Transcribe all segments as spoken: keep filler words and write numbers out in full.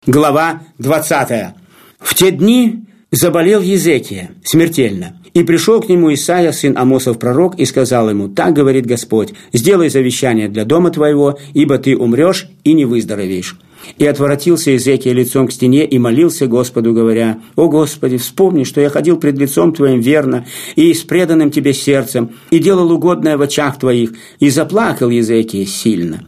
Глава двадцатая. В те дни заболел Езекия смертельно, и пришел к нему Исаия, сын Амосов пророк, и сказал ему: «Так говорит Господь, сделай завещание для дома твоего, ибо ты умрешь и не выздоровеешь». И отворотился Езекия лицом к стене и молился Господу, говоря: «О Господи, вспомни, что я ходил пред лицом Твоим верно и с преданным Тебе сердцем, и делал угодное в очах Твоих». И заплакал Езекия сильно.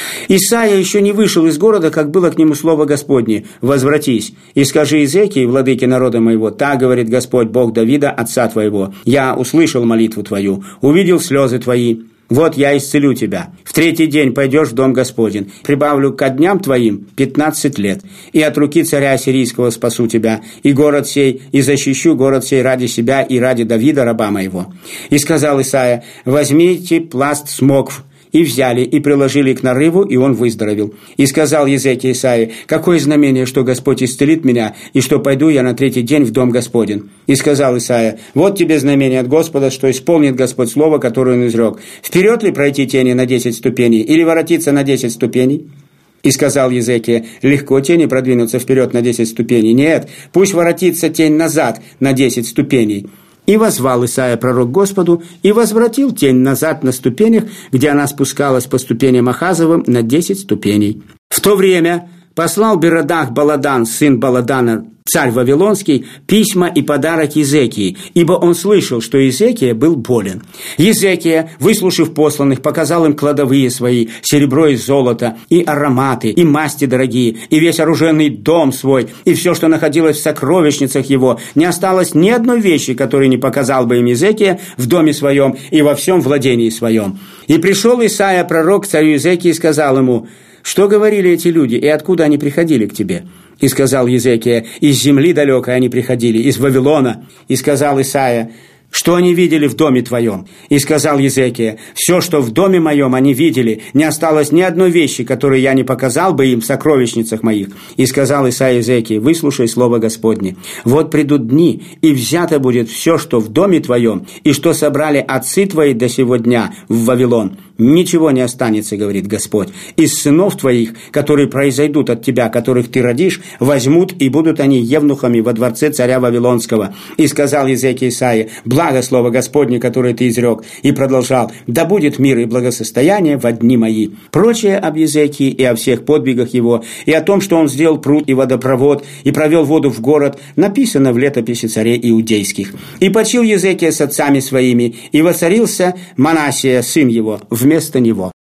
Исаия еще не вышел из города, как было к нему слово Господне: «Возвратись и скажи Езекии, владыке народа моего, так говорит Господь, Бог Давида, отца твоего: я услышал молитву твою, увидел слезы твои. Вот я исцелю тебя. В третий день пойдешь в дом Господень. Прибавлю ко дням твоим пятнадцать лет. И от руки царя ассирийского спасу тебя, и город сей, и защищу город сей ради себя и ради Давида, раба моего». И сказал Исаия: «Возьмите пласт смокв». И взяли, и приложили к нарыву, и он выздоровел. И сказал Езекия Исаии: «Какое знамение, что Господь исцелит меня, и что пойду я на третий день в дом Господень?» И сказал Исаия: «Вот тебе знамение от Господа, что исполнит Господь слово, которое он изрек. Вперед ли пройти тени на десять ступеней, или воротиться на десять ступеней?» И сказал Езекия: «Легко тени продвинуться вперед на десять ступеней. Нет, пусть воротится тень назад на десять ступеней». И воззвал Исаия пророк Господу, и возвратил тень назад на ступенях, где она спускалась по ступеням Ахазовым на десять ступеней. В то время послал Беродах Баладан, сын Баладана, царь Вавилонский, письма и подарок Езекии, ибо он слышал, что Езекия был болен. Езекия, выслушав посланных, показал им кладовые свои, серебро и золото, и ароматы, и масти дорогие, и весь оружейный дом свой, и все, что находилось в сокровищницах его. Не осталось ни одной вещи, которой не показал бы им Езекия в доме своем и во всем владении своем. И пришел Исаия пророк к царю Езекии и сказал ему: «Что говорили эти люди, и откуда они приходили к тебе?» И сказал Езекия: «Из земли далекой они приходили, из Вавилона». И сказал Исаия: «Что они видели в доме твоем?» И сказал Езекия: «Все, что в доме моем они видели, не осталось ни одной вещи, которую я не показал бы им в сокровищницах моих». И сказал Исаия Езекии: «Выслушай слово Господне. Вот придут дни, и взято будет все, что в доме твоем, и что собрали отцы твои до сего дня в Вавилон. Ничего не останется, говорит Господь. Из сынов твоих, которые произойдут от тебя, которых ты родишь, возьмут, и будут они евнухами во дворце царя Вавилонского». И сказал Езекия Исаии: «Благо слово Господне, которое ты изрек». И продолжал: «Да будет мир и благосостояние во дни мои». Прочее об Езекии и о всех подвигах его, и о том, что он сделал пруд и водопровод, и провел воду в город, написано в летописи царей иудейских. И почил Езекия с отцами своими, и воцарился Манассия, сын его, вместо него.